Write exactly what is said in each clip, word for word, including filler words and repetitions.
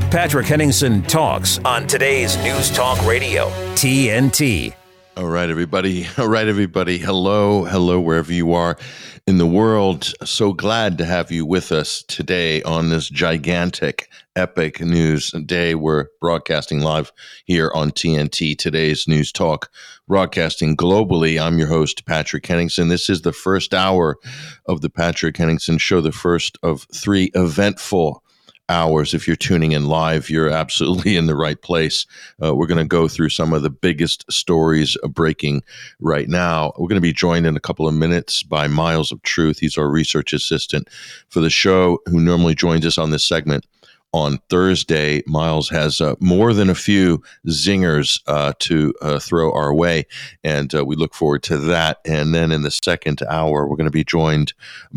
Patrick Henningsen talks on today's News Talk Radio, T N T. All right, everybody. All right, everybody. Hello. Hello, wherever you are in the world. So glad to have you with us today on this gigantic, epic news day. We're broadcasting live here on T N T, today's News Talk, broadcasting globally. I'm your host, Patrick Henningsen. This is the first hour of the Patrick Henningsen Show, the first of three eventful hours. If you're tuning in live, you're absolutely in the right place. Uh, we're going to go through some of the biggest stories breaking right now. We're going to be joined in a couple of minutes by Miles of Truth. He's our research assistant for the show, who normally joins us on this segment on Thursday. Miles has uh, more than a few zingers uh, to uh, throw our way, and uh, we look forward to that. And then in the second hour, we're going to be joined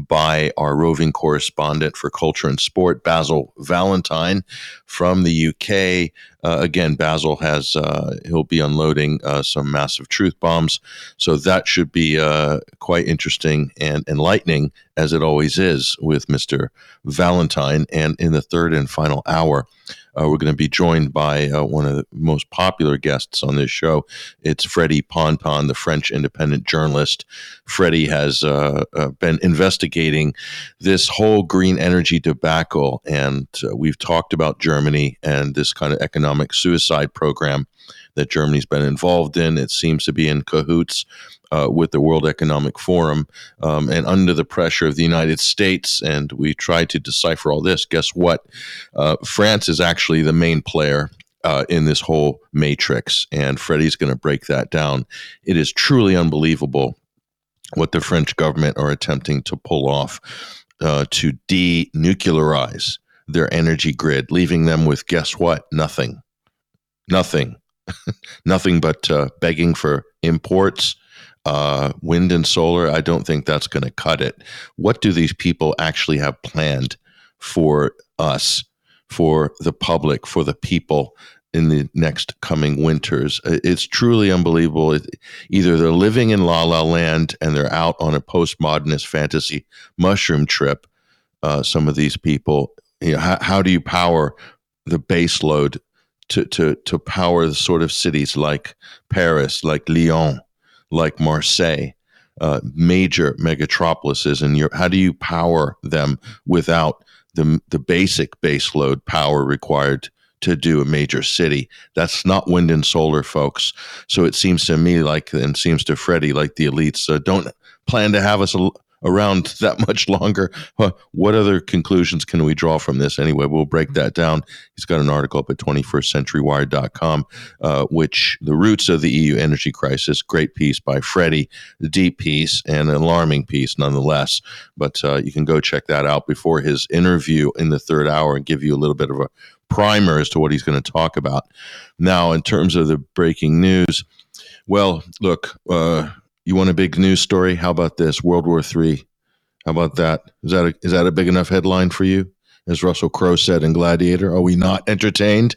by our roving correspondent for culture and sport, Basil Valentine from the U K. Uh, again, Basil has, uh, he'll be unloading uh, some massive truth bombs. So that should be uh, quite interesting and enlightening, as it always is with Mister Valentine. And in the third and final hour, uh, we're going to be joined by uh, one of the most popular guests on this show. It's Freddy Ponpon, the French independent journalist. Freddy has uh, uh, been investigating this whole green energy debacle, and uh, we've talked about Germany and this kind of economic suicide program that Germany's been involved in. It seems to be in cahoots uh, with the World Economic Forum um, and under the pressure of the United States. And we tried to decipher all this. Guess what? Uh, France is actually the main player uh, in this whole matrix, and Freddie's going to break that down. It is truly unbelievable what the French government are attempting to pull off uh, to denuclearize their energy grid, leaving them with, guess what? Nothing. Nothing. Nothing but uh, begging for imports, uh, wind and solar. I don't think that's going to cut it. What do these people actually have planned for us, for the public, for the people in the next coming winters? It's truly unbelievable. It, either they're living in La La Land and they're out on a postmodernist fantasy mushroom trip, uh, some of these people. You know, how, how do you power the base load to, to, to power the sort of cities like Paris, like Lyon, like Marseille, uh, major megatropolises in Europe? How do you power them without the, the basic base load power required to do a major city? That's not wind and solar, folks. So it seems to me like, and seems to Freddie, like the elites uh, don't plan to have us a, around that much longer. Huh, what other conclusions can we draw from this? Anyway, we'll break that down. He's got an article up at twenty-first century wire dot com, uh, which the roots of the E U energy crisis. Great piece by Freddie, the deep piece and an alarming piece nonetheless. But uh, you can go check that out before his interview in the third hour and give you a little bit of a primer as to what he's going to talk about. Now, in terms of the breaking news, well, look, uh, you want a big news story? How about this? World War Three. How about that? Is that a, is that a big enough headline for you? As Russell Crowe said in Gladiator, are we not entertained?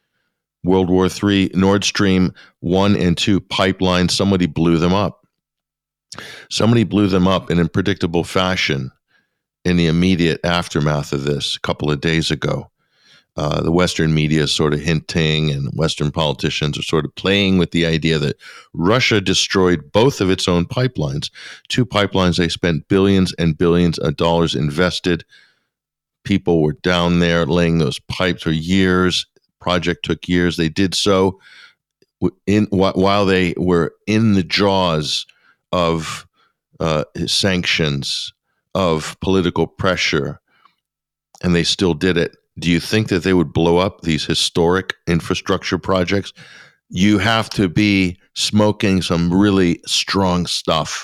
World War Three, Nord Stream one and two pipelines, somebody blew them up. Somebody blew them up in a predictable fashion in the immediate aftermath of this a couple of days ago. Uh, the Western media is sort of hinting, and Western politicians are sort of playing with the idea that Russia destroyed both of its own pipelines. Two pipelines they spent billions and billions of dollars invested. People were down there laying those pipes for years. Project took years. They did so in while they were in the jaws of uh, sanctions, of political pressure, and they still did it. Do you think that they would blow up these historic infrastructure projects? You have to be smoking some really strong stuff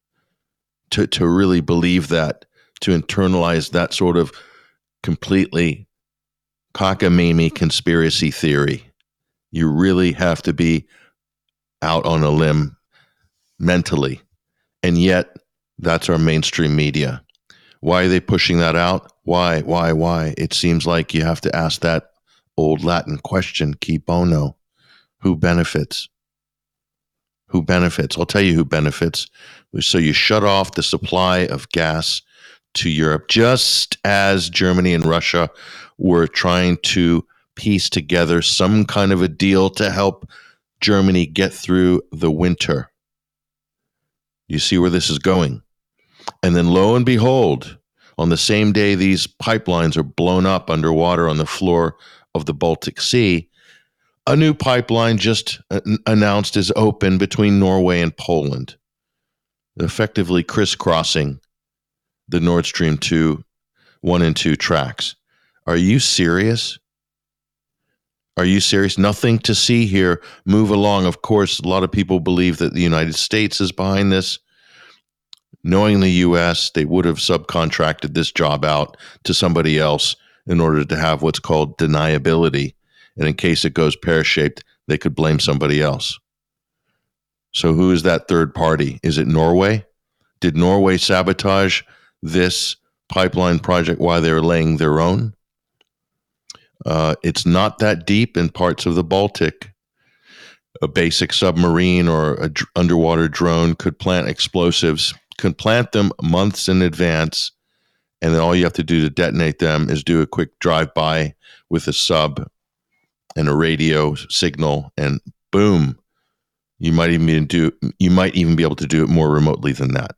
to, to really believe that, to internalize that sort of completely cockamamie conspiracy theory. You really have to be out on a limb mentally. And yet, that's our mainstream media. Why are they pushing that out? Why, why, why? It seems like you have to ask that old Latin question, qui bono? Who benefits? Who benefits? I'll tell you who benefits. So you shut off the supply of gas to Europe, just as Germany and Russia were trying to piece together some kind of a deal to help Germany get through the winter. You see where this is going? And then lo and behold, on the same day these pipelines are blown up underwater on the floor of the Baltic Sea, a new pipeline just uh, announced is open between Norway and Poland, effectively crisscrossing the Nord Stream two, one and two tracks. Are you serious? Are you serious? Nothing to see here. Move along. Of course, a lot of people believe that the United States is behind this. Knowing the U S, they would have subcontracted this job out to somebody else in order to have what's called deniability. And in case it goes pear-shaped, they could blame somebody else. So who is that third party? Is it Norway? Did Norway sabotage this pipeline project while they were laying their own? Uh, it's not that deep in parts of the Baltic. A basic submarine or an d- underwater drone could plant explosives, could plant them months in advance, and then all you have to do to detonate them is do a quick drive-by with a sub and a radio signal, and boom, you might even do you might even be able to do it more remotely than that.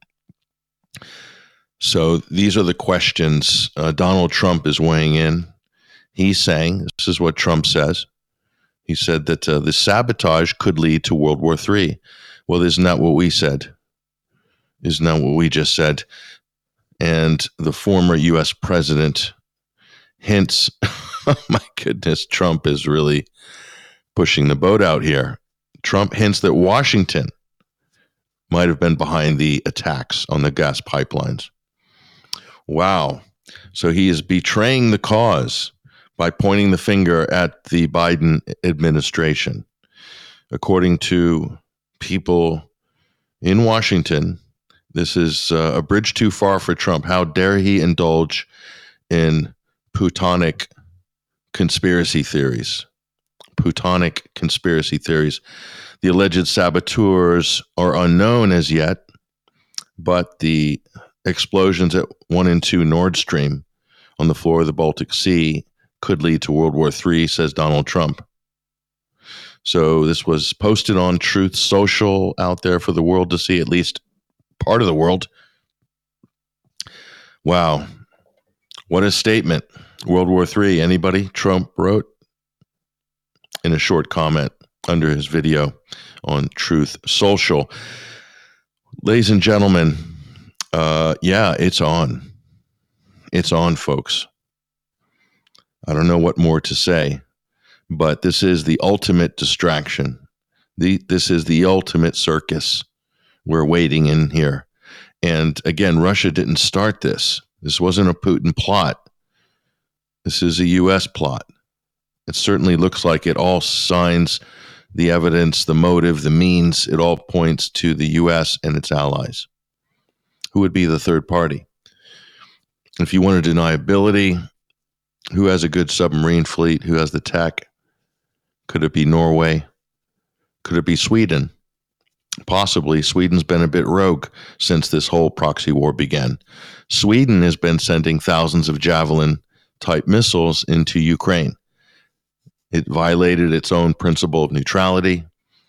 So these are the questions. Uh, Donald Trump is weighing in. He's saying, this is what Trump says. He said that uh, the sabotage could lead to World War Three. Well, isn't that what we said? Isn't that what we just said? And the former U S president hints, oh my goodness, Trump is really pushing the boat out here. Trump hints that Washington might have been behind the attacks on the gas pipelines. Wow. So he is betraying the cause by pointing the finger at the Biden administration. According to people in Washington, this is uh, a bridge too far for Trump. How dare he indulge in Putonic conspiracy theories? Putonic conspiracy theories. The alleged saboteurs are unknown as yet, but the explosions at one and two Nord Stream on the floor of the Baltic Sea could lead to World War Three, says Donald Trump. So this was posted on Truth Social out there for the world to see, at least part of the world. Wow. What a statement. World War Three, anybody? Trump wrote in a short comment under his video on Truth Social. Ladies and gentlemen, uh, yeah, it's on. It's on, folks. I don't know what more to say, but this is the ultimate distraction. The, this is the ultimate circus we're waiting in here. And again, Russia didn't start this. This wasn't a Putin plot. This is a U S plot. It certainly looks like it. All signs, the evidence, the motive, the means, it all points to the U S and its allies. Who would be the third party? If you want a deniability, who has a good submarine fleet? Who has the tech? Could it be Norway? Could it be Sweden? Possibly. Sweden's been a bit rogue since this whole proxy war began. Sweden has been sending thousands of Javelin-type missiles into Ukraine. It violated its own principle of neutrality,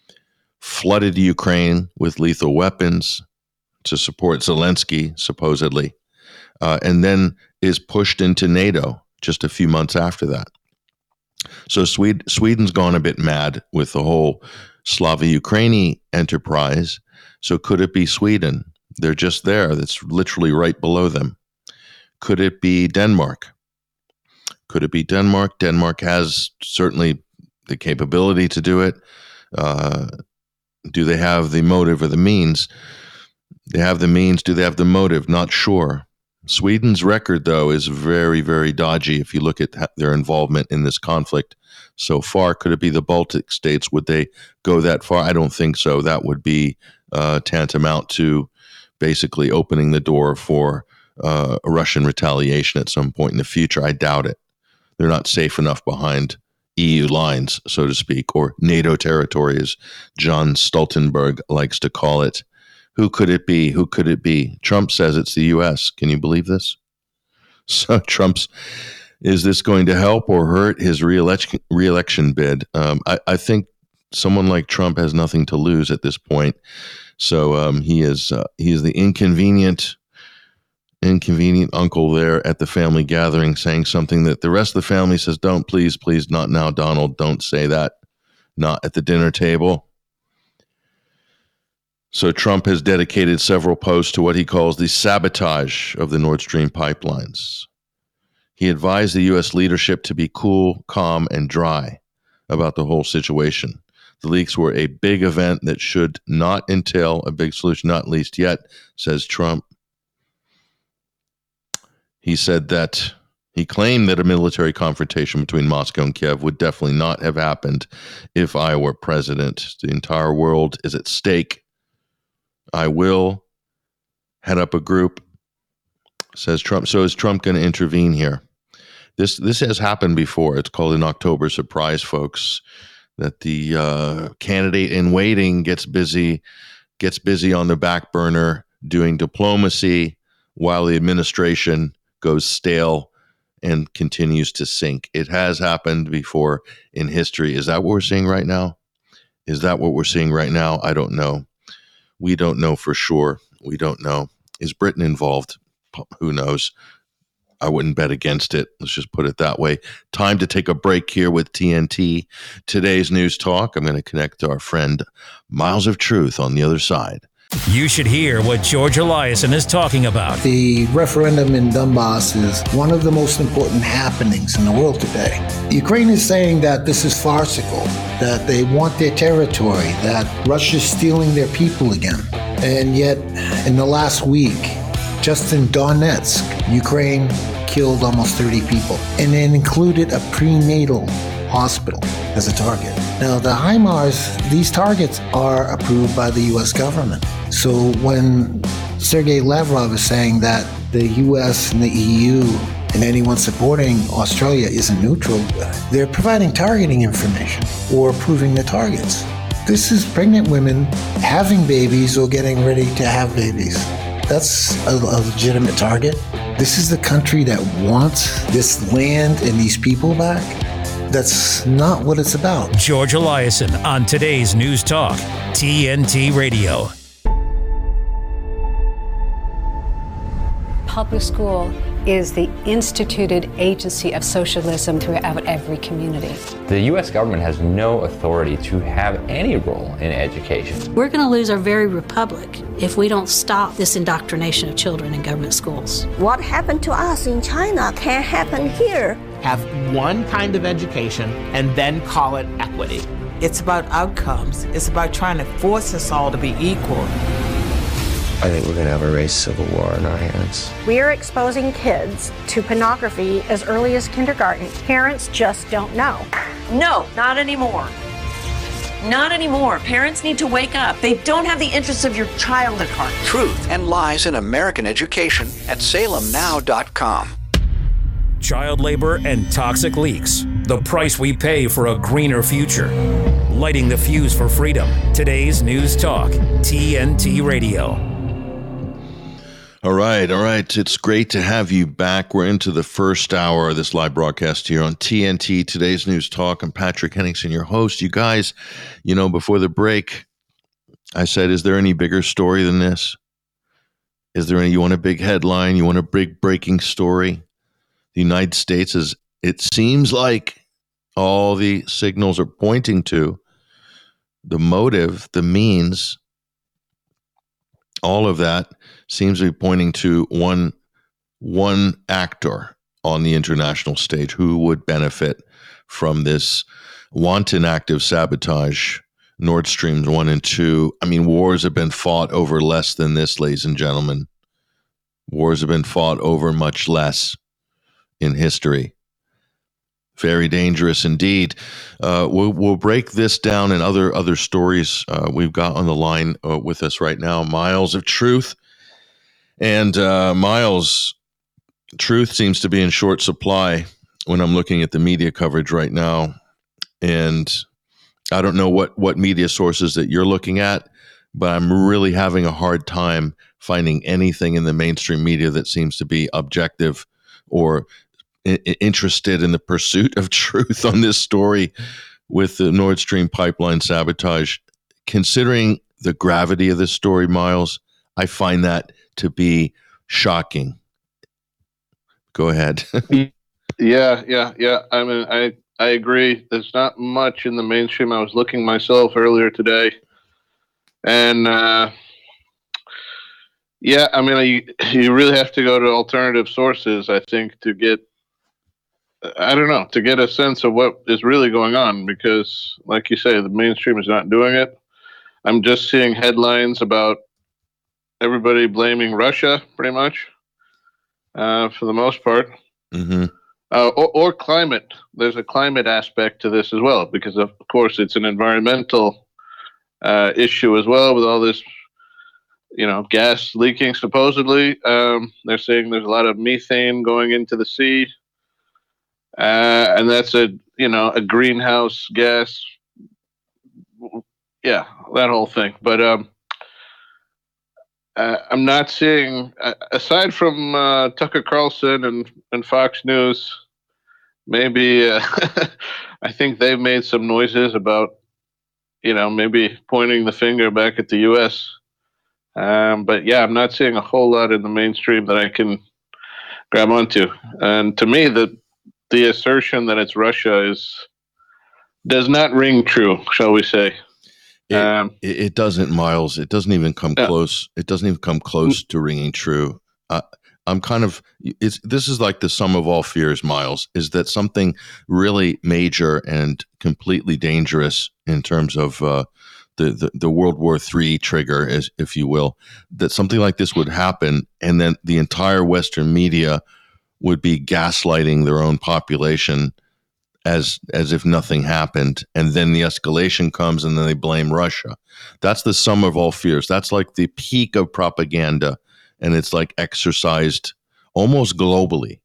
flooded Ukraine with lethal weapons to support Zelensky, supposedly, uh, and then is pushed into NATO just a few months after that. So Sweden, Sweden's gone a bit mad with the whole Slava Ukraini enterprise. So could it be Sweden? They're just there. That's literally right below them. Could it be Denmark? Could it be Denmark? Denmark has certainly the capability to do it. Uh, do they have the motive or the means? They have the means. Do they have the motive? Not sure. Sweden's record, though, is very, very dodgy if you look at their involvement in this conflict so far. Could it be the Baltic states? Would they go that far? I don't think so. That would be uh, tantamount to basically opening the door for uh, a Russian retaliation at some point in the future. I doubt it. They're not safe enough behind E U lines, so to speak, or NATO territory, as John Stoltenberg likes to call it. Who could it be? Who could it be? Trump says it's the U S. Can you believe this? So Trump's Is this going to help or hurt his reelection, reelection bid? Um, I, I think someone like Trump has nothing to lose at this point. So um, he is uh, he is the inconvenient, inconvenient uncle there at the family gathering, saying something that the rest of the family says, "Don't, please, please, not now, Donald. Don't say that. Not at the dinner table." So Trump has dedicated several posts to what he calls the sabotage of the Nord Stream pipelines. He advised the U S leadership to be cool, calm, and dry about the whole situation. The leaks were a big event that should not entail a big solution, not least yet, says Trump. He said that he claimed that a military confrontation between Moscow and Kiev would definitely not have happened if I were president. The entire world is at stake. I will head up a group, says Trump. So is Trump going to intervene here? This this has happened before. It's called an October surprise, folks, that the uh, candidate in waiting gets busy, gets busy on the back burner doing diplomacy while the administration goes stale and continues to sink. It has happened before in history. Is that what we're seeing right now? Is that what we're seeing right now? I don't know. We don't know for sure. We don't know. Is Britain involved? Who knows? I wouldn't bet against it. Let's just put it that way. Time to take a break here with T N T. Today's News Talk. I'm going to connect to our friend Miles of Truth on the other side. You should hear what George Eliason is talking about. The referendum in Donbass is one of the most important happenings in the world today. Ukraine is saying that this is farcical, that they want their territory, that Russia's stealing their people again. And yet, in the last week, just in Donetsk, Ukraine killed almost thirty people, and it included a prenatal hospital as a target. Now, the HIMARS, these targets are approved by the U S government. So when Sergei Lavrov is saying that the U S and the E U and anyone supporting Australia isn't neutral, they're providing targeting information or approving the targets. This is pregnant women having babies or getting ready to have babies. That's a, a legitimate target. This is the country that wants this land and these people back. That's not what it's about. George Eliason on today's News Talk, T N T Radio. Public school is the instituted agency of socialism throughout every community. The U S government has no authority to have any role in education. We're going to lose our very republic if we don't stop this indoctrination of children in government schools. What happened to us in China can't happen here. Have one kind of education and then call it equity. It's about outcomes. It's about trying to force us all to be equal. I think we're going to have a race civil war in our hands. We are exposing kids to pornography as early as kindergarten. Parents just don't know. No, not anymore. Not anymore. Parents need to wake up. They don't have the interests of your child at heart. Truth and lies in American education at salem now dot com. Child labor and toxic leaks. The price we pay for a greener future. Lighting the fuse for freedom. Today's News Talk, T N T Radio. All right, all right. It's great to have you back. We're into the first hour of this live broadcast here on T N T, Today's News Talk. I'm Patrick Henningsen, your host. You guys, you know, before the break, I said, is there any bigger story than this? Is there any, you want a big headline? You want a big breaking story? The United States is, it seems like all the signals are pointing to the motive, the means, all of that seems to be pointing to one one actor on the international stage who would benefit from this wanton act of sabotage. Nord Streams one and two. I mean, wars have been fought over less than this, ladies and gentlemen. Wars have been fought over much less in history. Very dangerous indeed. Uh, we'll, we'll break this down and other other stories uh, we've got on the line uh, with us right now. Miles of Truth. And uh, Miles, truth seems to be in short supply when I'm looking at the media coverage right now. And I don't know what, what media sources that you're looking at, but I'm really having a hard time finding anything in the mainstream media that seems to be objective or I- interested in the pursuit of truth on this story with the Nord Stream pipeline sabotage. Considering the gravity of this story, Miles, I find that to be shocking. Go ahead. yeah, yeah, yeah. I mean, I, I agree. There's not much in the mainstream. I was looking myself earlier today. And, uh, yeah, I mean, you, you really have to go to alternative sources, I think, to get, I don't know, to get a sense of what is really going on. Because, like you say, the mainstream is not doing it. I'm just seeing headlines about everybody blaming Russia, pretty much, uh, for the most part. Mm-hmm. Uh, or, or climate. There's a climate aspect to this as well, because, of course, it's an environmental uh, issue as well with all this, you know, gas leaking, supposedly. Um, they're saying there's a lot of methane going into the sea. Uh, and that's a, you know, a greenhouse gas. Yeah, that whole thing. But um, uh, I'm not seeing, uh, aside from uh, Tucker Carlson and, and Fox News, maybe uh, I think they've made some noises about, you know, maybe pointing the finger back at the U S. Um, but yeah, I'm not seeing a whole lot in the mainstream that I can grab onto. And to me, the the assertion that it's Russia is does not ring true, shall we say. It, um, it, it doesn't, Miles. It doesn't even come yeah. close. It doesn't even come close to ringing true. Uh, I'm kind of, it's, this is like the sum of all fears, Miles, is that something really major and completely dangerous in terms of uh, the, the, the World War Three trigger, as, if you will, that something like this would happen, and then the entire Western media would be gaslighting their own population as as if nothing happened, and then the escalation comes, and then they blame Russia. That's the sum of all fears. That's like the peak of propaganda, and it's like exercised almost globally.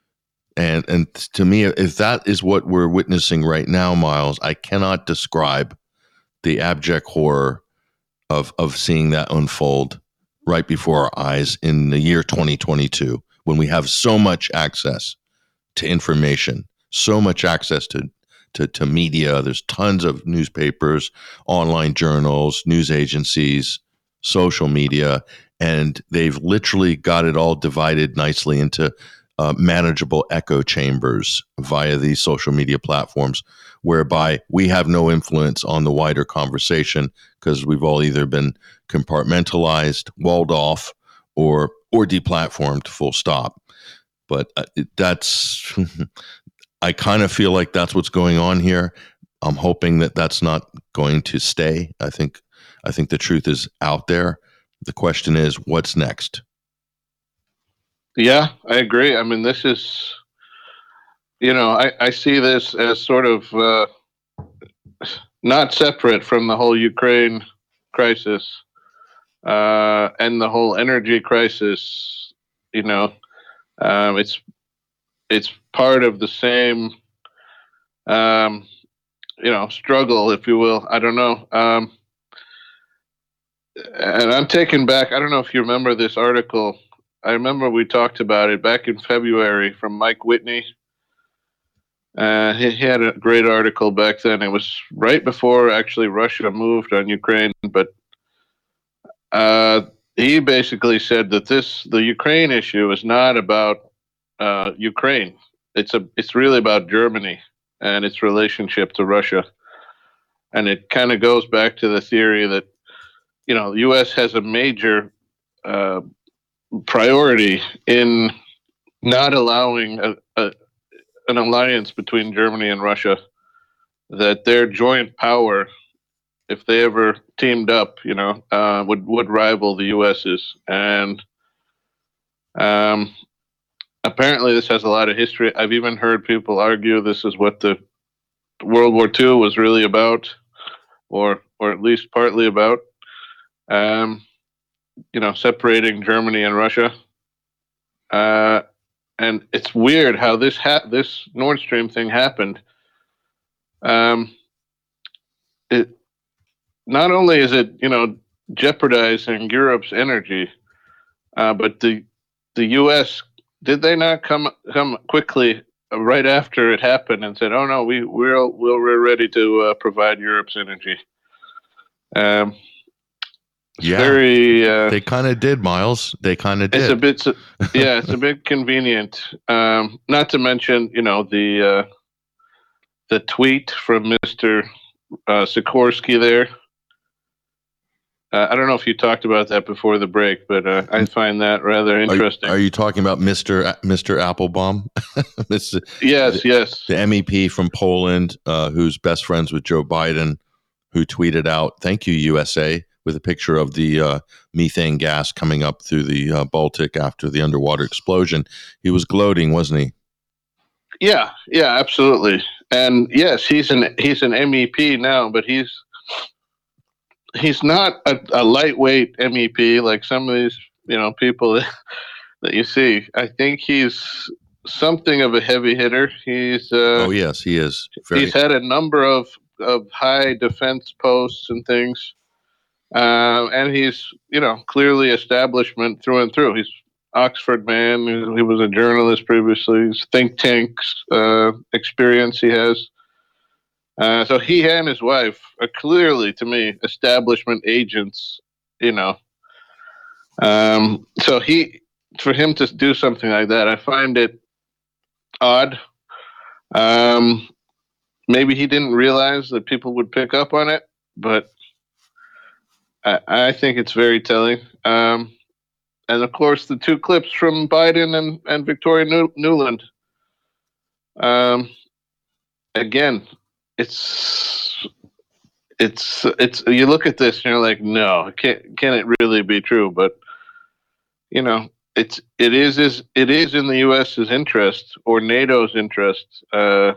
And and to me, if that is what we're witnessing right now, Miles, I cannot describe the abject horror of of seeing that unfold right before our eyes in the year twenty twenty-two, when we have so much access to information, so much access to, to, to media. There's tons of newspapers, online journals, news agencies, social media, and they've literally got it all divided nicely into uh, manageable echo chambers via these social media platforms, whereby we have no influence on the wider conversation because we've all either been compartmentalized, walled off, or or deplatformed, full stop. But uh, that's, I kind of feel like that's what's going on here. I'm hoping that that's not going to stay. I think, I think the truth is out there. The question is, what's next? Yeah, I agree. I mean, this is, you know, I, I see this as sort of uh, not separate from the whole Ukraine crisis uh, and the whole energy crisis. You know, um, it's it's part of the same, um, you know, struggle, if you will. I don't know. Um, and I'm taken back. I don't know if you remember this article. I remember we talked about it back in February from Mike Whitney. Uh, he, he had a great article back then. It was right before actually Russia moved on Ukraine, but uh, he basically said that this the Ukraine issue is not about uh, Ukraine. It's a it's really about Germany and its relationship to Russia, and it kind of goes back to the theory that, you know, the U S has a major uh, priority in not allowing a, a, an alliance between Germany and Russia, that their joint power, if they ever teamed up, you know, uh, would, would rival the US's. And um, apparently this has a lot of history. I've even heard people argue this is what the World War Two was really about, or or at least partly about. Um, you know, separating Germany and Russia. Uh, and it's weird how this ha- this Nord Stream thing happened. Um, it not only is it, you know, jeopardizing Europe's energy, uh, but the the U S, did they not come come quickly right after it happened and said, "Oh no, we we're we're ready to uh, provide Europe's energy." Um, yeah, very. Uh, they kind of did, Miles. They kind of did. It's a bit, yeah, it's a bit convenient. Um, not to mention, you know, the uh, the tweet from Mister Uh, Sikorsky there. Uh, I don't know if you talked about that before the break, but uh, I find that rather interesting. Are you, are you talking about Mister Mister Applebaum? Mister Yes, the, yes. The M E P from Poland, uh, who's best friends with Joe Biden, who tweeted out, "Thank you, U S A," with a picture of the uh, methane gas coming up through the uh, Baltic after the underwater explosion. He was gloating, wasn't he? Yeah, yeah, absolutely. And yes, he's an he's an M E P now, but he's he's not a, a lightweight M E P like some of these, you know, people that, that you see. I think he's something of a heavy hitter. He's uh, oh yes, he is. Very- he's had a number of of high defense posts and things, uh, and he's you know clearly establishment through and through. He's Oxford man. He was a journalist previously. His think tanks uh, experience he has. Uh, so he and his wife are clearly, to me, establishment agents. You know, um, so he for him to do something like that, I find it odd. Um, maybe he didn't realize that people would pick up on it, but I, I think it's very telling. Um, And of course, the two clips from Biden and, and Victoria New- Nuland. Um, again, it's it's it's. You look at this and you're like, no, can can it really be true? But you know, it's it is is it is in the U.S.'s interest or NATO's interest uh,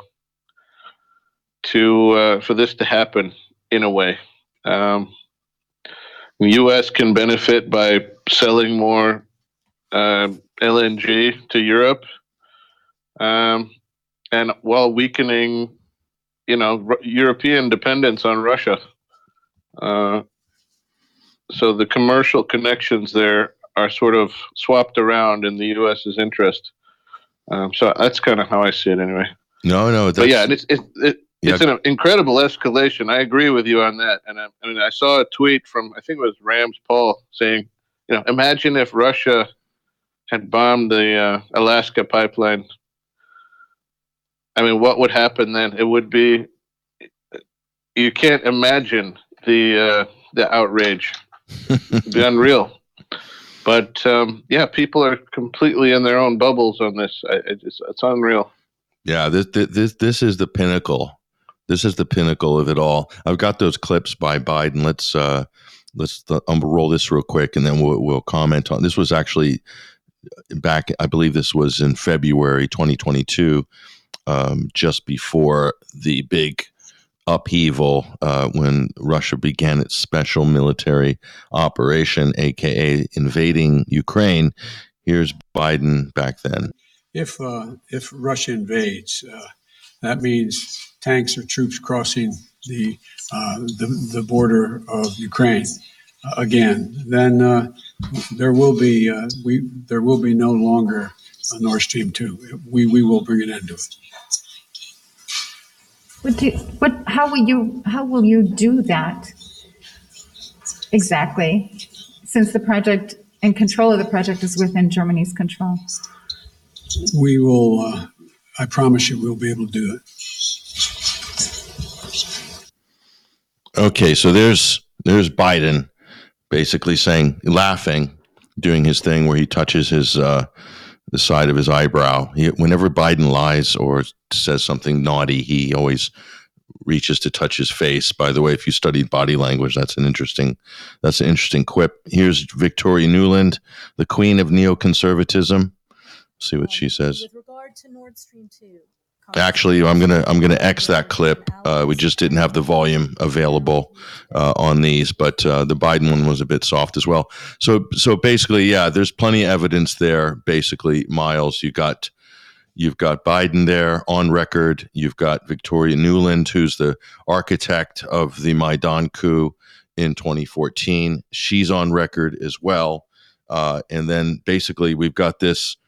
to uh, for this to happen in a way. Um, The U S can benefit by selling more uh, L N G to Europe, um, and while weakening, you know, R- European dependence on Russia. Uh, so the commercial connections there are sort of swapped around in the U S's interest. Um, so that's kind of how I see it, anyway. No, no, that's, but yeah, it's it, it, Yeah. it's an incredible escalation. I agree with you on that. And I, I mean, I saw a tweet from, I think it was Rams Paul, saying, you know, imagine if Russia had bombed the uh, Alaska pipeline. I mean, what would happen then? It would be, you can't imagine the uh, the outrage. It'd be unreal. But um, yeah, people are completely in their own bubbles on this. I, it's, it's unreal. Yeah, this this this is the pinnacle. This is the pinnacle of it all. I've got those clips by Biden. Let's uh, let's uh, I'm gonna roll this real quick, and then we'll we'll comment on. This was actually back. I believe this was in February twenty twenty-two, um, just before the big upheaval uh, when Russia began its special military operation, aka invading Ukraine. Here's Biden back then. If uh, if Russia invades, uh, that means tanks or troops crossing the uh, the, the border of Ukraine uh, again. Then uh, there will be uh, we there will be no longer a Nord Stream two. We we will bring an end to it. What do, what? How will you how will you do that exactly? Since the project and control of the project is within Germany's control. We will, uh, I promise you, we'll be able to do it. Okay, so there's there's Biden basically saying, laughing, doing his thing where he touches his uh, the side of his eyebrow. He, whenever Biden lies or says something naughty, he always reaches to touch his face. By the way, if you studied body language, that's an interesting that's an interesting quip. Here's Victoria Nuland, the queen of neoconservatism. See what she says. With regard to Nord Stream two. Actually, I'm gonna I'm gonna X that clip. Uh, we just didn't have the volume available uh, on these, but uh, the Biden one was a bit soft as well. So so basically, yeah, there's plenty of evidence there. Basically, Miles, you got you've got Biden there on record. You've got Victoria Nuland, who's the architect of the Maidan coup in twenty fourteen. She's on record as well. Uh, and then basically, we've got this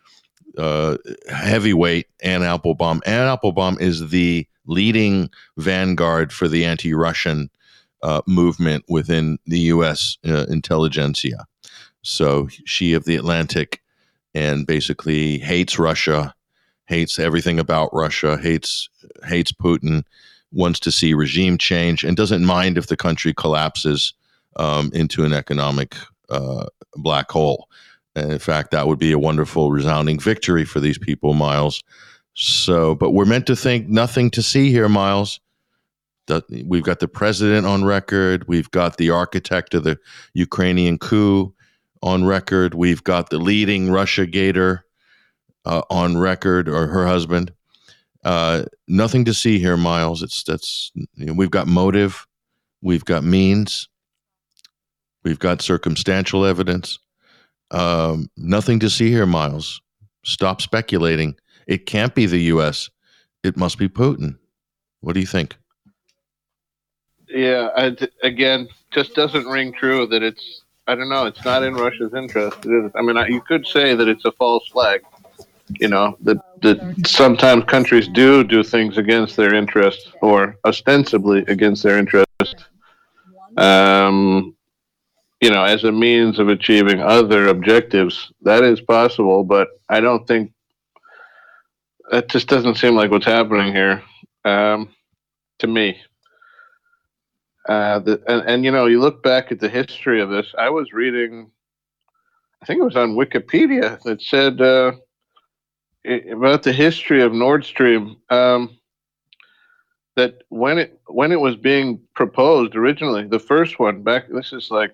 uh, heavyweight Anne Applebaum. Anne Applebaum is the leading vanguard for the anti-Russian uh, movement within the U S uh, intelligentsia. So she of the Atlantic, and basically hates Russia, hates everything about Russia, hates hates Putin, wants to see regime change, and doesn't mind if the country collapses um, into an economic uh, black hole. And in fact, that would be a wonderful, resounding victory for these people, Miles. So, but we're meant to think nothing to see here, Miles. We've got the president on record. We've got the architect of the Ukrainian coup on record. We've got the leading Russia-gator uh, on record, or her husband. Uh, nothing to see here, Miles. It's that's you know, we've got motive, we've got means, we've got circumstantial evidence. Um, nothing to see here, Miles. Stop speculating. It can't be the U S. It must be Putin. What do you think? Yeah, I, again, just doesn't ring true that it's, I don't know, it's not in Russia's interest. It is, I mean, I, you could say that it's a false flag, you know, that, that sometimes countries do do things against their interest, or ostensibly against their interest, um, you know, as a means of achieving other objectives. That is possible, but I don't think, that just doesn't seem like what's happening here, um, to me. Uh, the, and, and, you know, you look back at the history of this. I was reading, I think it was on Wikipedia, that said uh, it, about the history of Nord Stream, um, that when it when it was being proposed originally, the first one back, this is like,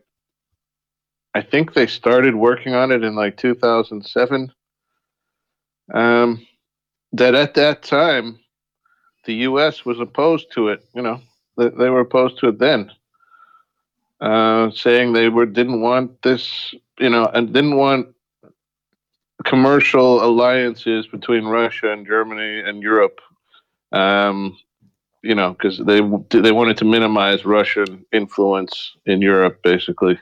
I think they started working on it in like two thousand seven. Um, that at that time, the U S was opposed to it, you know. They were opposed to it then, uh, saying they were didn't want this, you know, and didn't want commercial alliances between Russia and Germany and Europe, um, you know, because they they wanted to minimize Russian influence in Europe, basically.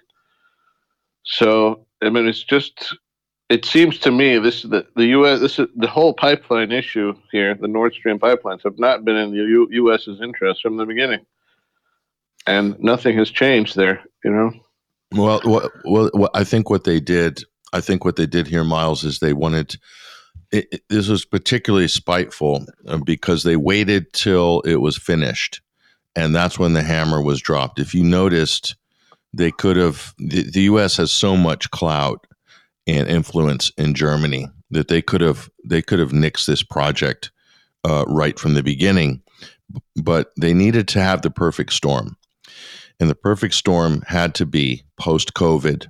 So, I mean, it's just, it seems to me this the the U S this is the whole pipeline issue here. The Nord Stream pipelines have not been in the U, U.S.'s interest from the beginning, and nothing has changed there. You know. Well, well, well, I think what they did, I think what they did here, Miles, is they wanted. It, it, this was particularly spiteful uh, because they waited till it was finished, and that's when the hammer was dropped. If you noticed, they could have. The, the U S has so much clout and influence in Germany that they could have they could have nixed this project uh, right from the beginning, but they needed to have the perfect storm, and the perfect storm had to be post-COVID.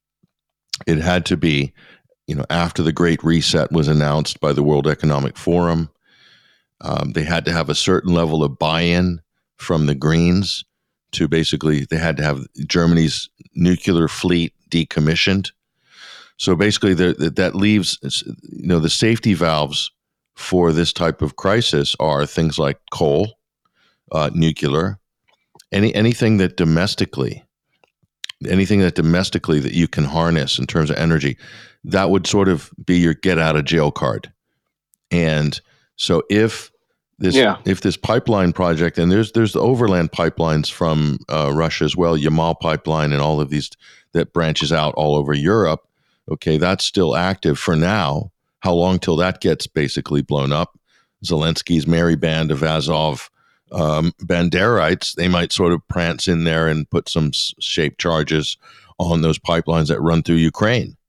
It had to be, you know, after the Great Reset was announced by the World Economic Forum. Um, they had to have a certain level of buy-in from the Greens to basically they had to have Germany's nuclear fleet decommissioned. So basically, the, the, that leaves, you know, the safety valves for this type of crisis are things like coal, uh, nuclear, any anything that domestically, anything that domestically that you can harness in terms of energy, that would sort of be your get out of jail card. And so if this yeah. if this pipeline project, and there's there's the overland pipelines from uh, Russia as well, Yamal pipeline, and all of these that branches out all over Europe. Okay, that's still active for now. How long till that gets basically blown up? Zelensky's merry band of Azov um, Banderites, they might sort of prance in there and put some shape charges on those pipelines that run through Ukraine.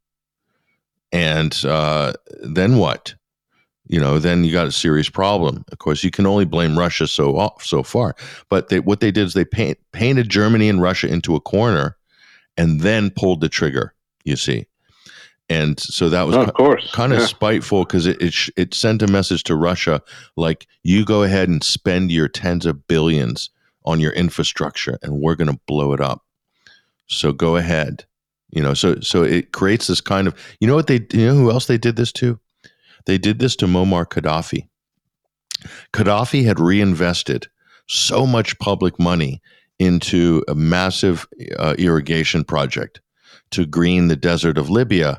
And uh, then what? You know, then you got a serious problem. Of course, you can only blame Russia so so far. But they, what they did is they paint, painted Germany and Russia into a corner and then pulled the trigger, you see. And so that was oh, of course. kind of yeah. spiteful because it, it it sent a message to Russia like, you go ahead and spend your tens of billions on your infrastructure and we're going to blow it up. So go ahead. You know, so so it creates this kind of, you know what they, you know who else they did this to? They did this to Muammar Gaddafi. Gaddafi had reinvested so much public money into a massive uh, irrigation project to green the desert of Libya.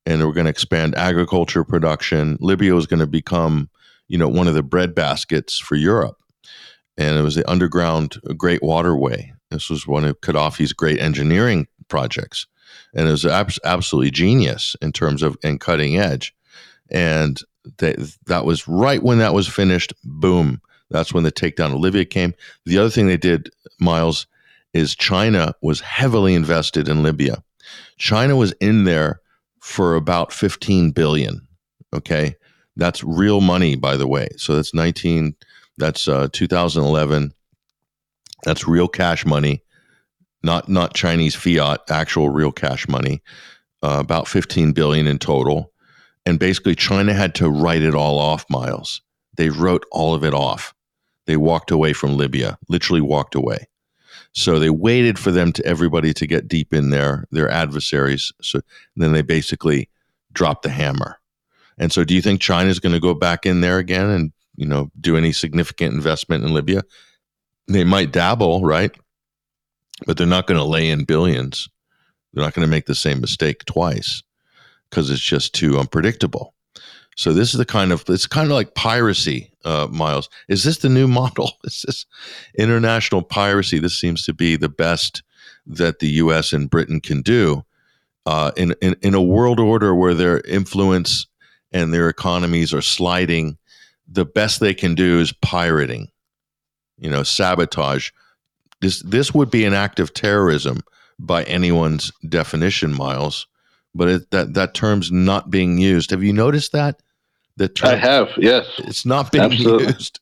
and they were going to expand agriculture production. Libya was going to become, you know, one of the breadbaskets for Europe. And it was the underground Great Waterway. This was one of Gaddafi's great engineering projects. And it was ab- absolutely genius in terms of and cutting edge. And they, that was right when that was finished. Boom. That's when the takedown of Libya came. The other thing they did, Miles, is China was heavily invested in Libya. China was in there for about fifteen billion dollars. Okay. That's real money, by the way. So that's nineteen, that's uh, two thousand eleven. That's real cash money, not not Chinese fiat, actual real cash money, uh, about fifteen billion dollars in total. And basically China had to write it all off, Miles. They wrote all of it off. They walked away from Libya, literally walked away. So they waited for them to everybody to get deep in there, their adversaries. So then they basically dropped the hammer. And so do you think China's going to go back in there again and, you know, do any significant investment in Libya? They might dabble, right? But they're not going to lay in billions. They're not going to make the same mistake twice because it's just too unpredictable. So this is the kind of, it's kind of like piracy, uh, Miles. Is this the new model? Is this international piracy? This seems to be the best that the U S and Britain can do uh, in, in, in a world order where their influence and their economies are sliding. The best they can do is pirating, you know, sabotage. This, this would be an act of terrorism by anyone's definition, Miles. But it, that that term's not being used. Have you noticed that? The term, I have, yes. It's not being Absolutely. used.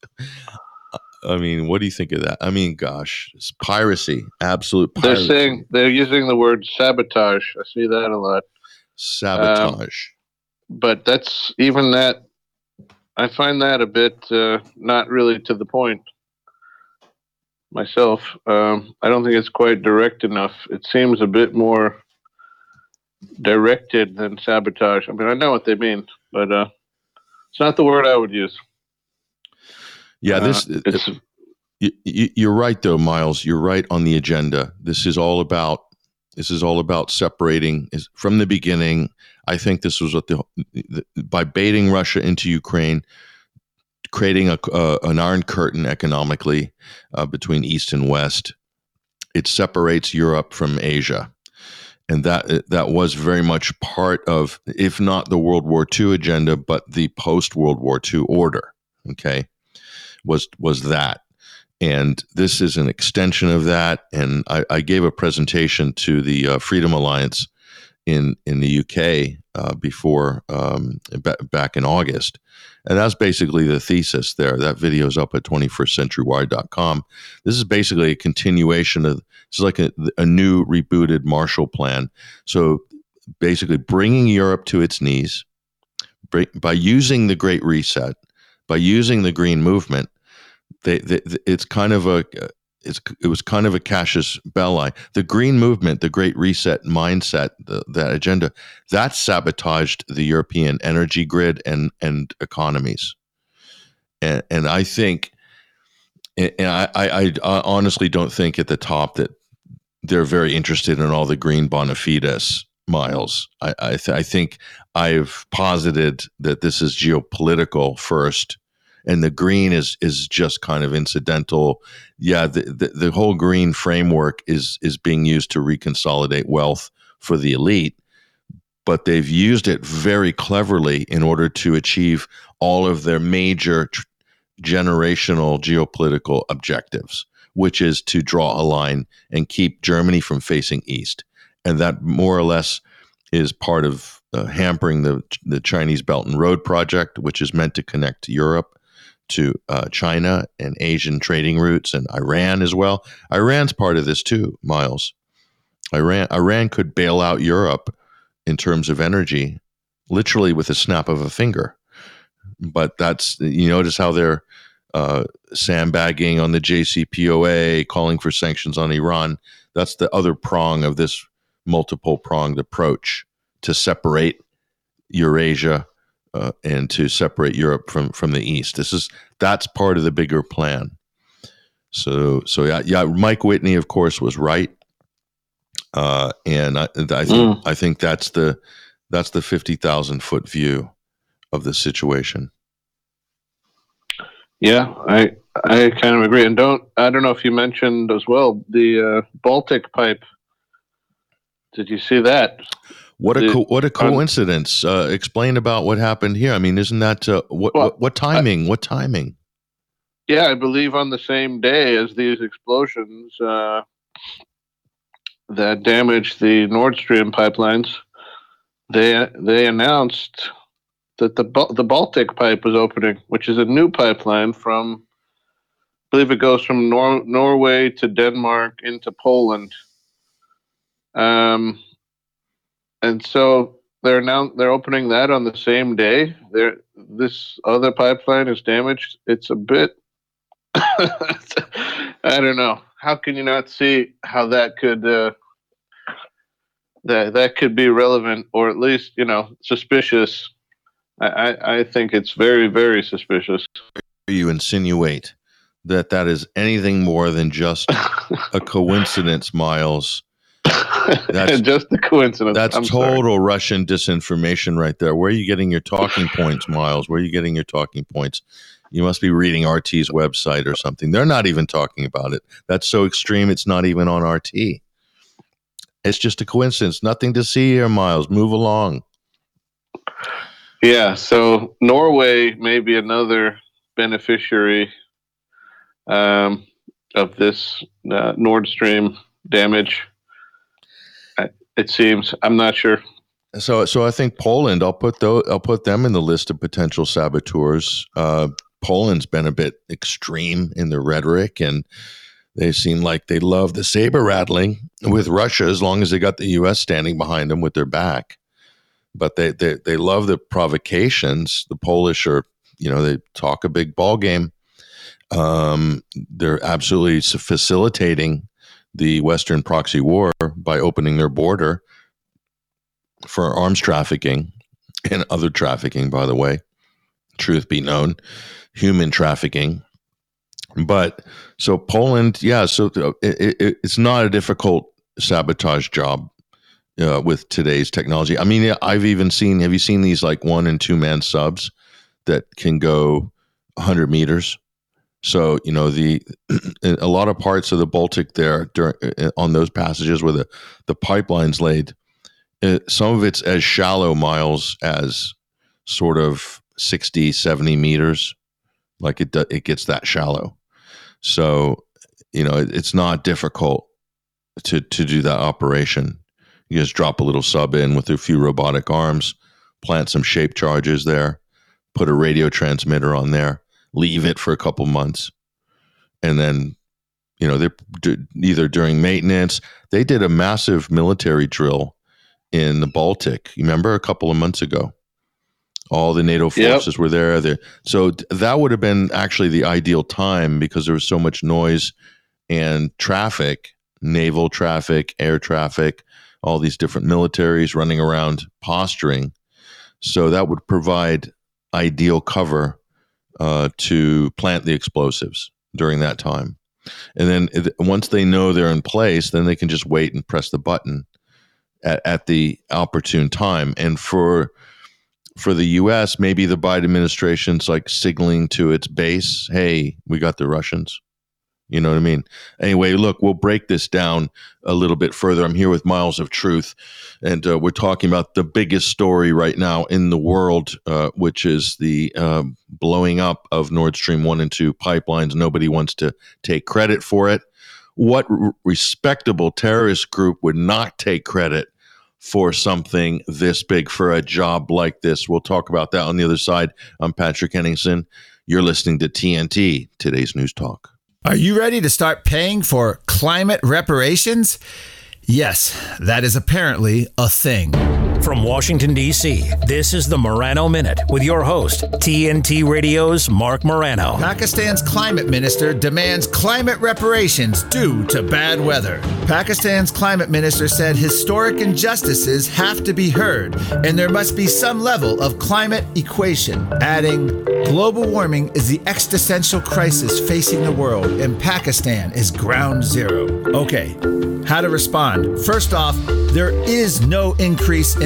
I mean, what do you think of that? I mean, gosh, it's piracy, absolute piracy. They're saying they're using the word sabotage. I see that a lot. Sabotage. Um, but that's even that. I find that a bit uh, not really to the point. Myself, um, I don't think it's quite direct enough. It seems a bit more directed than sabotage. I mean, I know what they mean, but uh, it's not the word I would use. Yeah, this. Uh, it's, uh, you, you, you're right, though, Miles. You're right on the agenda. This is all about. This is all about separating. Is from the beginning. I think this was what the, the by baiting Russia into Ukraine, creating a uh, an iron curtain economically uh, between East and West. It separates Europe from Asia. And that that was very much part of, if not the World War Two agenda, but the post-World War Two order, okay, was was that. And this is an extension of that. And I, I gave a presentation to the uh, Freedom Alliance in, in the U K uh, before, um, b- back in August. And that's basically the thesis there. That video is up at twenty-first century wire dot com. This is basically a continuation of, it's like a, a new rebooted Marshall Plan. So basically bringing Europe to its knees by using the Great Reset, by using the Green Movement. They, they, it's kind of a, it's it was kind of a Cassius Belli. The Green Movement, the Great Reset mindset, the, that agenda, that sabotaged the European energy grid and and economies. And and I think, and I, I, I honestly don't think at the top that they're very interested in all the green bona fides, Miles. I I, th- I think I've posited that this is geopolitical first. And the green is is just kind of incidental. Yeah, the, the, the whole green framework is is being used to reconsolidate wealth for the elite, but they've used it very cleverly in order to achieve all of their major tr- generational geopolitical objectives, which is to draw a line and keep Germany from facing east. And that more or less is part of uh, hampering the the Chinese Belt and Road project, which is meant to connect Europe to uh, China and Asian trading routes and Iran as well. Iran's part of this too, Miles. Iran Iran could bail out Europe in terms of energy, literally with a snap of a finger. But that's, you notice how they're uh, sandbagging on the J C P O A, calling for sanctions on Iran. That's the other prong of this multiple pronged approach to separate Eurasia Uh, and to separate Europe from, from the East. This is that's part of the bigger plan. So so yeah, yeah. Mike Whitney, of course, was right, uh, and I, I think mm. I think that's the That's the fifty thousand foot view of the situation. Yeah, I I kind of agree. And don't I don't know if you mentioned as well the uh, Baltic pipe. Did you see that? What a the, co- what a coincidence! Uh, explain about what happened here. I mean, isn't that uh, what, well, what what timing? I, what timing? Yeah, I believe on the same day as these explosions uh, that damaged the Nord Stream pipelines, they they announced that the the Baltic pipe was opening, which is a new pipeline from, I believe it goes from Nor- Norway to Denmark into Poland. Um, and so they're now they're opening that on the same day. There, this other pipeline is damaged. It's a bit. I don't know. How can you not see how that could uh, that that could be relevant, or at least, you know, suspicious? I, I, I think it's very, very suspicious. You insinuate that that is anything more than just a coincidence, Miles. That's just a coincidence. That's I'm total sorry. Russian disinformation right there. Where are you getting your talking points, Miles? Where are you getting your talking points? You must be reading R T's website or something. They're not even talking about it. That's so extreme, it's not even on R T. It's just a coincidence. Nothing to see here, Miles. Move along. Yeah, so Norway may be another beneficiary um, of this uh, Nord Stream damage. It seems. I'm not sure. So, so I think Poland. I'll put those. I'll put them in the list of potential saboteurs. Uh, Poland's been a bit extreme in their rhetoric, and they seem like they love the saber rattling with Russia as long as they got the U S standing behind them with their back. But they they they love the provocations. The Polish are, you know, they talk a big ball game. Um, they're absolutely facilitating the Western proxy war by opening their border for arms trafficking and other trafficking, by the way, truth be known, human trafficking. But so Poland, yeah, so it, it, it's not a difficult sabotage job uh, with today's technology. I mean, I've even seen, have you seen these like one and two man subs that can go one hundred meters? So, you know, the a lot of parts of the Baltic there during, on those passages where the, the pipeline's laid, it, some of it's as shallow, Miles, as sort of sixty, seventy meters. Like it it gets that shallow. So, you know, it, it's not difficult to, to do that operation. You just drop a little sub in with a few robotic arms, plant some shape charges there, put a radio transmitter on there, leave it for a couple months, and then, you know, they're d- either during maintenance. They did a massive military drill in the Baltic. You remember a couple of months ago? All the NATO forces yep. were there. there. So th- that would have been actually the ideal time because there was so much noise and traffic, naval traffic, air traffic, all these different militaries running around posturing. So that would provide ideal cover Uh, to plant the explosives during that time. And then it, once they know they're in place, then they can just wait and press the button at, at the opportune time. And for for the U S, maybe the Biden administration's like signaling to its base, hey, we got the Russians. You know what I mean? Anyway, look, we'll break this down a little bit further. I'm here with Miles of Truth, and uh, we're talking about the biggest story right now in the world, uh, which is the uh, blowing up of Nord Stream one and two pipelines. Nobody wants to take credit for it. What r- respectable terrorist group would not take credit for something this big, for a job like this? We'll talk about that on the other side. I'm Patrick Henningsen. You're listening to T N T, today's News Talk. Are you ready to start paying for climate reparations? Yes, that is apparently a thing. From Washington, D C, this is the Morano Minute with your host, T N T Radio's Mark Morano. Pakistan's climate minister demands climate reparations due to bad weather. Pakistan's climate minister said historic injustices have to be heard, and there must be some level of climate equation, adding, global warming is the existential crisis facing the world, and Pakistan is ground zero. Okay, how to respond? First off, there is no increase in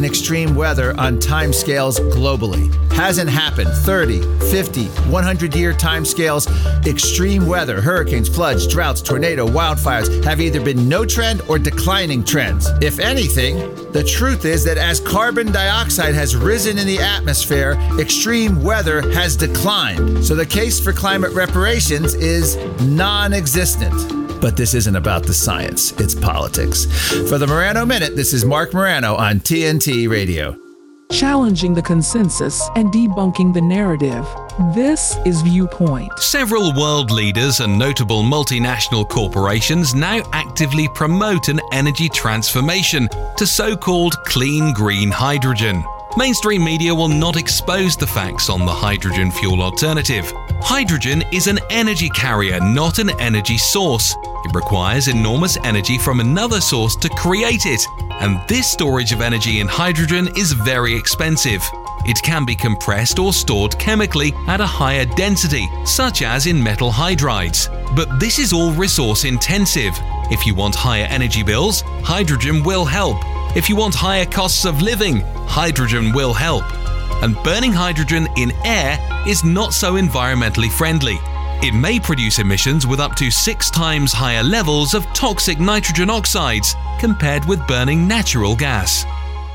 in extreme weather on timescales globally. Hasn't happened. thirty, fifty, one hundred year timescales. Extreme weather, hurricanes, floods, droughts, tornado, wildfires have either been no trend or declining trends. If anything, the truth is that as carbon dioxide has risen in the atmosphere, extreme weather has declined. So the case for climate reparations is non-existent. But this isn't about the science, it's politics. For the Morano Minute, this is Mark Morano on T N T Radio. Challenging the consensus and debunking the narrative. This is Viewpoint. Several world leaders and notable multinational corporations now actively promote an energy transformation to so-called clean green hydrogen. Mainstream media will not expose the facts on the hydrogen fuel alternative. Hydrogen is an energy carrier, not an energy source. It requires enormous energy from another source to create it, and this storage of energy in hydrogen is very expensive. It can be compressed or stored chemically at a higher density, such as in metal hydrides. But this is all resource intensive. If you want higher energy bills, hydrogen will help. If you want higher costs of living, hydrogen will help. And burning hydrogen in air is not so environmentally friendly. It may produce emissions with up to six times higher levels of toxic nitrogen oxides compared with burning natural gas.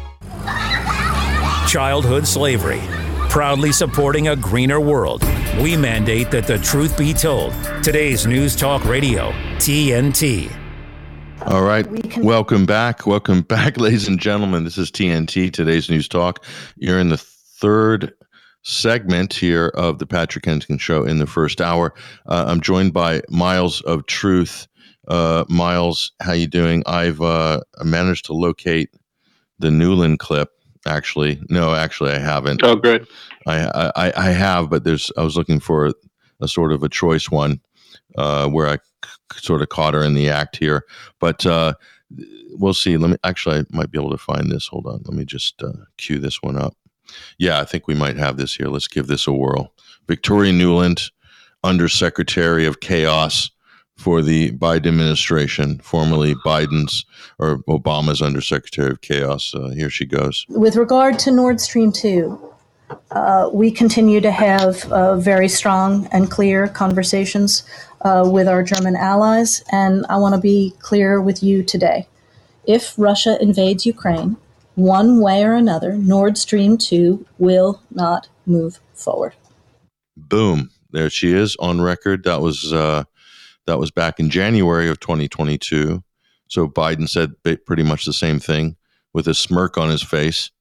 Childhood slavery. Proudly supporting a greener world. We mandate that the truth be told. Today's News Talk Radio, T N T. All right. Welcome back. Welcome back, ladies and gentlemen. This is T N T, today's News Talk. You're in the third segment here of the Patrick Hensigan Show in the first hour. Uh, I'm joined by Miles of Truth. Uh, Miles, how you doing? I've uh, managed to locate the Nuland clip. Actually, no, actually, I haven't. Oh, great. I I, I have, but there's. I was looking for a, a sort of a choice one uh, where I c- sort of caught her in the act here. But uh, we'll see. Let me. Actually, I might be able to find this. Hold on. Let me just uh, cue this one up. Yeah, I think we might have this here. Let's give this a whirl. Victoria Nuland, Undersecretary of Chaos for the Biden administration, formerly Biden's or Obama's Undersecretary of Chaos. Uh, here she goes. With regard to Nord Stream two, uh, we continue to have uh, very strong and clear conversations uh, with our German allies, and I want to be clear with you today. If Russia invades Ukraine, one way or another, Nord Stream two will not move forward. Boom. There she is on record. That was uh, that was back in January of twenty twenty-two. So Biden said pretty much the same thing with a smirk on his face.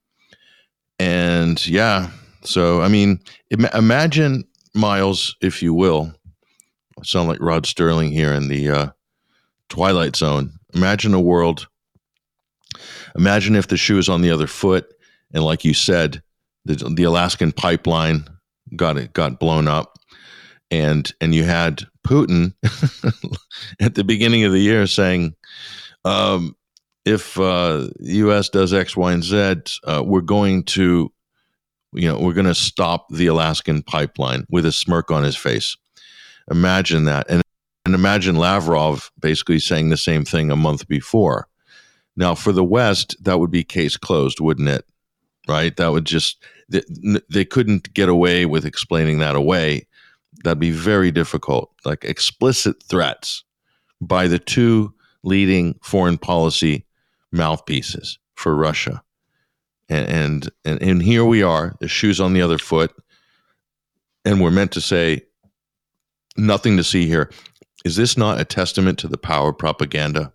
And yeah, so, I mean, im- imagine, Miles, if you will, I sound like Rod Sterling here in the uh, Twilight Zone. Imagine a world. Imagine if the shoe is on the other foot, and like you said, the, the Alaskan pipeline got it got blown up, and and you had Putin at the beginning of the year saying, um, if uh, the U S does X, Y, and Z, uh, we're going to, you know, we're going to stop the Alaskan pipeline with a smirk on his face. Imagine that, and and imagine Lavrov basically saying the same thing a month before. Now, for the West, that would be case closed, wouldn't it? Right? That would just, they, they couldn't get away with explaining that away. That'd be very difficult. Like explicit threats by the two leading foreign policy mouthpieces for Russia. And, and, and, and here we are, the shoe's on the other foot, and we're meant to say, nothing to see here. Is this not a testament to the power of propaganda?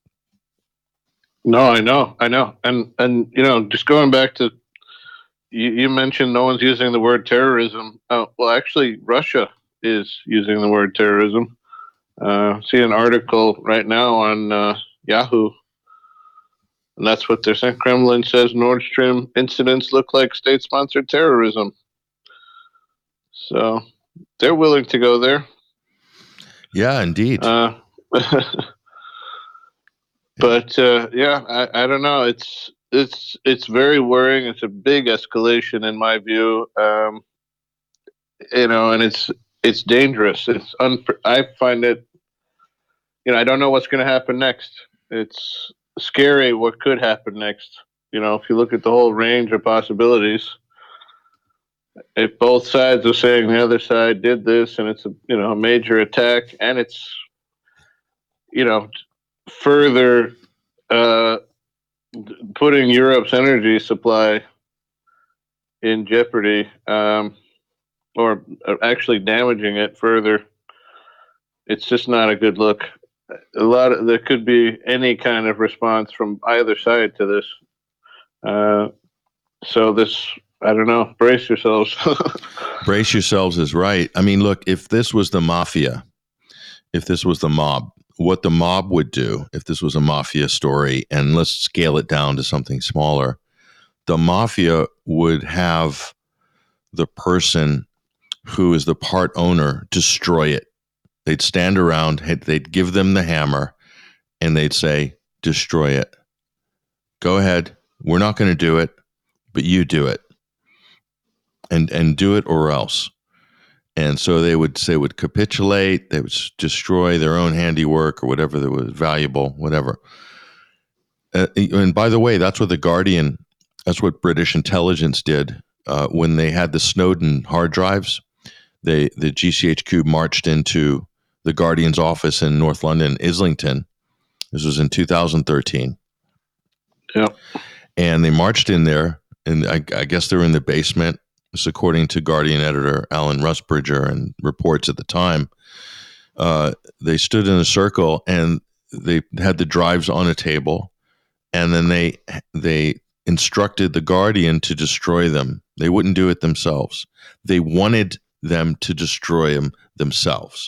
No, I know, I know, and and you know, just going back to you, you mentioned no one's using the word terrorism. Uh, well, actually, Russia is using the word terrorism. Uh, see an article right now on uh, Yahoo, and that's what they're saying. Kremlin says Nord Stream incidents look like state-sponsored terrorism. So they're willing to go there. Yeah, indeed. Uh, But uh, yeah, I, I don't know. It's it's it's very worrying. It's a big escalation in my view. Um, you know, and it's it's dangerous. It's un- I find it. You know, I don't know what's going to happen next. It's scary what could happen next. You know, if you look at the whole range of possibilities, if both sides are saying the other side did this and it's a, you know, a major attack and it's, you know, further uh, putting Europe's energy supply in jeopardy, um, or actually damaging it further, it's just not a good look. A lot of, there could be any kind of response from either side to this. Uh, so this, I don't know, brace yourselves. Brace yourselves is right. I mean, look, if this was the mafia, if this was the mob, what the mob would do, if this was a mafia story, and let's scale it down to something smaller, the mafia would have the person who is the part owner destroy it. They'd stand around, they'd give them the hammer, and they'd say, destroy it. Go ahead. We're not going to do it, but you do it. And and do it or else. And so they would say, would capitulate, they would destroy their own handiwork or whatever that was valuable, whatever. Uh, and by the way, that's what the Guardian, that's what British intelligence did uh, when they had the Snowden hard drives. They the G C H Q marched into the Guardian's office in North London, Islington. This was in two thousand thirteen. Yeah. And they marched in there, and I, I guess they were in the basement. This, according to Guardian editor Alan Rusbridger and reports at the time. Uh, they stood in a circle and they had the drives on a table, and then they they instructed the Guardian to destroy them. They wouldn't do it themselves. They wanted them to destroy them themselves.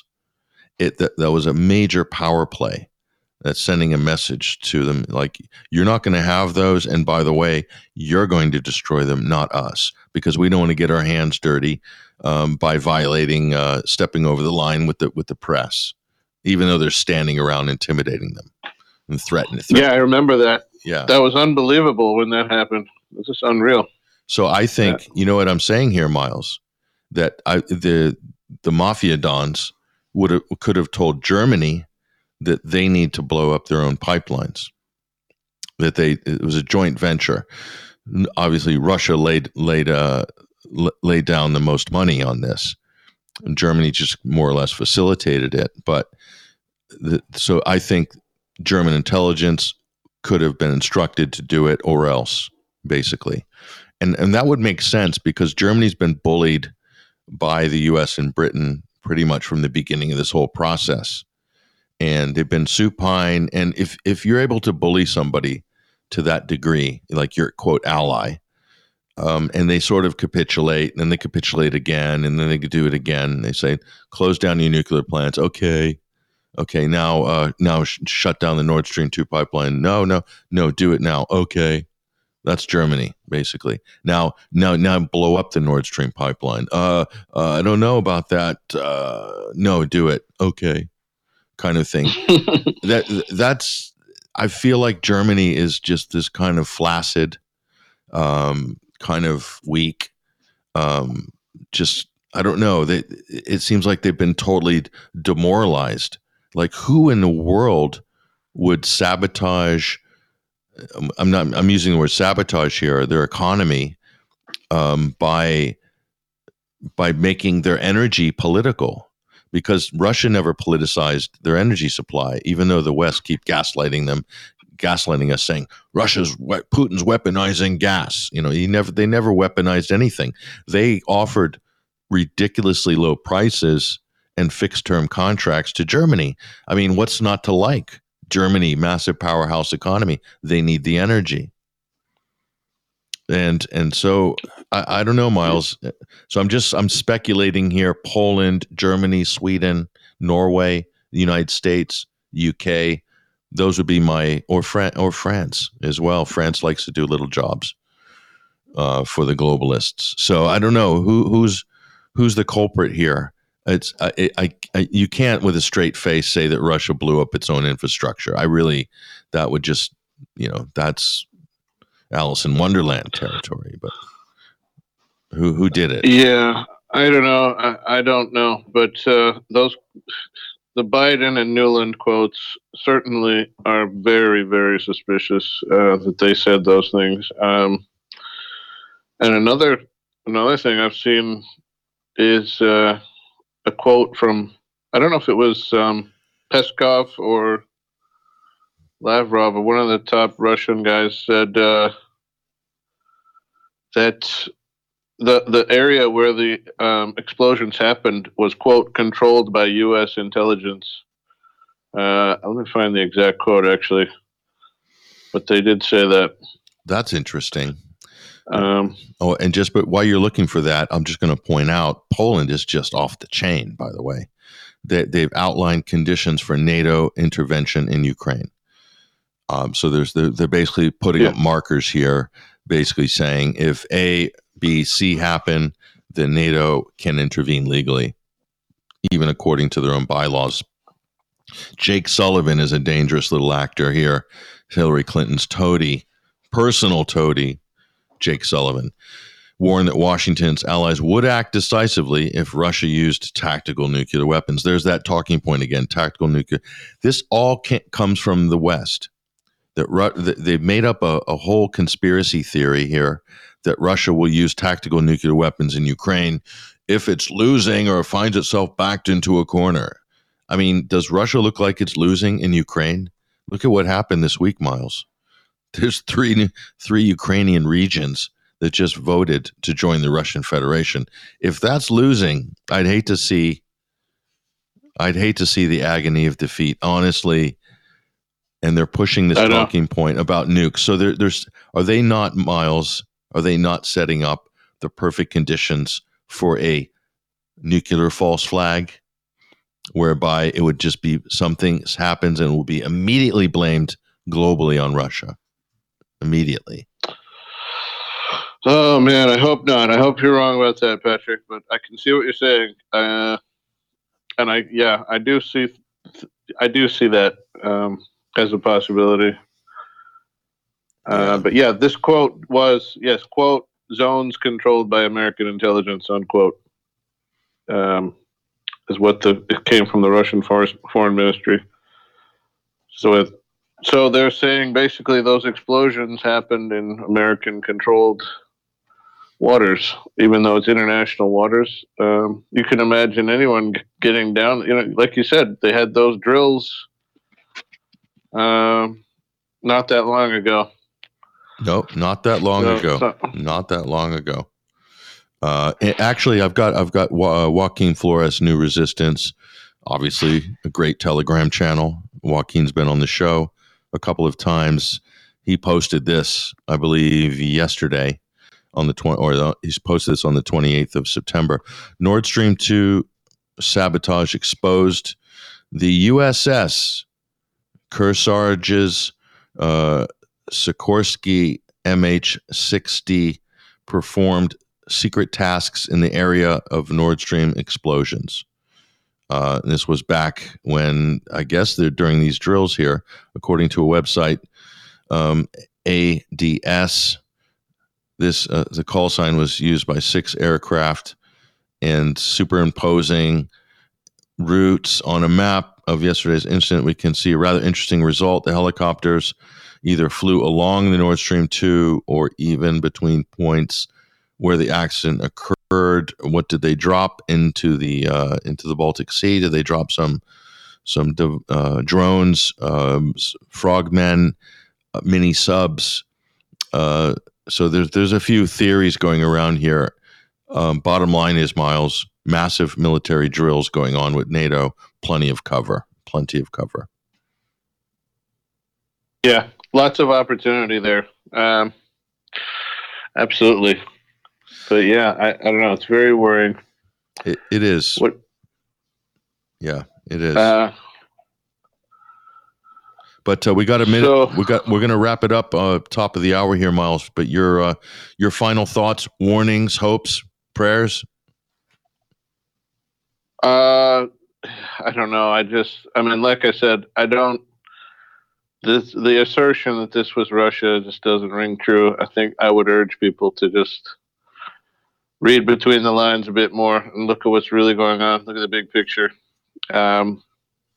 It that, that was a major power play. That's sending a message to them like, you're not going to have those, and by the way, you're going to destroy them, not us, because we don't want to get our hands dirty um, by violating, uh, stepping over the line with the with the press, even though they're standing around intimidating them and threatening. threatening. Yeah, I remember that. Yeah, that was unbelievable when that happened. This is unreal. So I think yeah. you know what I'm saying here, Miles, that I, the the mafia dons would have could have told Germany that they need to blow up their own pipelines, that they, it was a joint venture. Obviously, Russia laid, laid, uh, laid down the most money on this, and Germany just more or less facilitated it. But the, so I think German intelligence could have been instructed to do it or else, basically. And, and that would make sense because Germany's been bullied by the U S and Britain pretty much from the beginning of this whole process. And they've been supine. And if, if you're able to bully somebody to that degree, like your quote ally, um, and they sort of capitulate, and then they capitulate again, and then they could do it again. They say, close down your nuclear plants. Okay. Okay. Now, uh, now sh- shut down the Nord Stream two pipeline. No, no, no, do it now. Okay. That's Germany, basically. Now, now, now blow up the Nord Stream pipeline. Uh, uh I don't know about that. Uh, no, do it. Okay. Kind of thing. that that's I feel like Germany is just this kind of flaccid, um, kind of weak. Um, just I don't know. They, it seems like they've been totally demoralized. Like, who in the world would sabotage? I'm not. I'm using the word sabotage here. Their economy um, by by making their energy political. Because Russia never politicized their energy supply, even though the West keep gaslighting them, gaslighting us, saying Russia's Putin's weaponizing gas. You know, he never they never weaponized anything. They offered ridiculously low prices and fixed term contracts to Germany. I mean, what's not to like? Germany, massive powerhouse economy. They need the energy. And and so I, I don't know, Miles. So I'm just I'm speculating here. Poland, Germany, Sweden, Norway, the United States, U K. Those would be my or Fran- or France as well. France likes to do little jobs uh, for the globalists. So I don't know who who's who's the culprit here. It's I, I, I you can't with a straight face say that Russia blew up its own infrastructure. I really that would just you know that's Alice in Wonderland territory, but who who did it? Yeah, I don't know. I, I don't know, but uh, those the Biden and Newland quotes certainly are very, very suspicious uh, that they said those things. Um, and another another thing I've seen is uh, a quote from, I don't know if it was um, Peskov or Lavrov, but one of the top Russian guys said uh, that the the area where the um, explosions happened was, quote, controlled by U S intelligence. Uh, let me find the exact quote, actually. But they did say that. That's interesting. Um, oh, and just but while you're looking for that, I'm just going to point out Poland is just off the chain, by the way. They, they've outlined conditions for NATO intervention in Ukraine. Um, so there's they're, they're basically putting yeah. up markers here, basically saying if A, B, C happen, then NATO can intervene legally, even according to their own bylaws. Jake Sullivan is a dangerous little actor here. Hillary Clinton's toady, personal toady, Jake Sullivan, warned that Washington's allies would act decisively if Russia used tactical nuclear weapons. There's that talking point again, tactical nuclear. This all can, comes from the West. That Ru- they've made up a, a whole conspiracy theory here that Russia will use tactical nuclear weapons in Ukraine if it's losing or finds itself backed into a corner. I mean, does Russia look like it's losing in Ukraine? Look at what happened this week, Miles. There's three three Ukrainian regions that just voted to join the Russian Federation. If that's losing, I'd hate to see I'd hate to see the agony of defeat, honestly. And they're pushing this talking point about nukes. So there, there's are they not, Miles, are they not setting up the perfect conditions for a nuclear false flag, whereby it would just be something happens and will be immediately blamed globally on Russia? Immediately. Oh, man, I hope not. I hope you're wrong about that, Patrick, but I can see what you're saying. Uh, and I, yeah, I do see, I do see that um, as a possibility. Uh, but yeah, this quote was, yes, quote, zones controlled by American intelligence, unquote, um, is what the, it came from the Russian Foreign Ministry. So it, so they're saying basically those explosions happened in American controlled waters, even though it's international waters. Um, you can imagine anyone getting down, you know, like you said, they had those drills um, not that long ago. Nope, not that long No, ago. so- Not that long ago. Uh, and actually, I've got I've got uh, Joaquin Flores, New Resistance, obviously a great Telegram channel. Joaquin's been on the show a couple of times. He posted this, I believe, yesterday on the twenty, or the, he's posted this on the twenty-eighth of September. Nord Stream two sabotage exposed. The U S S Kearsarge's uh, Sikorsky M H sixty performed secret tasks in the area of Nord Stream explosions. Uh, this was back when, I guess, they're during these drills here, according to a website, um, A D S. This uh, the call sign was used by six aircraft, and superimposing routes on a map of yesterday's incident, we can see a rather interesting result. The helicopters either flew along the Nord Stream two or even between points where the accident occurred. What did they drop into the uh, into the Baltic Sea? Did they drop some some uh, drones, um, frogmen, uh, mini subs? Uh, so there's there's a few theories going around here. Um, bottom line is, Miles, massive military drills going on with NATO. Plenty of cover. Plenty of cover. Yeah, lots of opportunity there. Um, absolutely. But yeah, I, I don't know. It's very worrying. It, it is. What? Yeah, it is. Uh, but uh, we got a minute. So, we got. We're going to wrap it up. Uh, top of the hour here, Miles. But your uh, your final thoughts, warnings, hopes, prayers. Uh, I don't know. I just. I mean, like I said, I don't. This the assertion that this was Russia just doesn't ring true. I think I would urge people to just read between the lines a bit more and look at what's really going on. Look at the big picture. Um,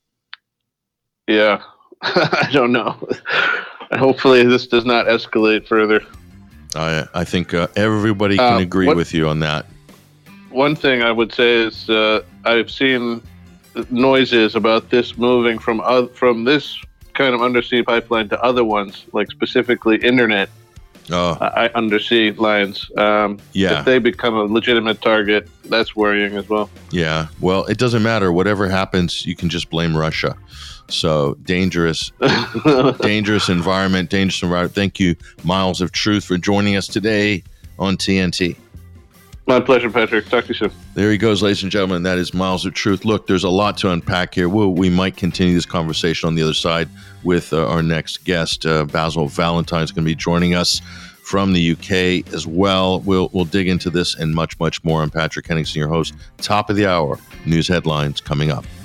yeah, I don't know. Hopefully this does not escalate further. I I think uh, everybody can Uh, agree what- with you on that. One thing I would say is uh, I've seen noises about this moving from oth- from this kind of undersea pipeline to other ones, like specifically internet Oh, uh, undersea lines. Um, Yeah. If they become a legitimate target, that's worrying as well. yeah. Well, it doesn't matter. Whatever happens, you can just blame Russia. So dangerous, dangerous environment, dangerous environment. Thank you, Miles of Truth, for joining us today on T N T. My pleasure, Patrick. Talk to you soon. There he goes, ladies and gentlemen. That is Miles of Truth. Look, there's a lot to unpack here. We'll, we might continue this conversation on the other side with uh, our next guest. Uh, Basil Valentine is going to be joining us from the U K as well. We'll we'll dig into this and much, much more. I'm Patrick Henningsen, your host. Top of the hour news headlines coming up.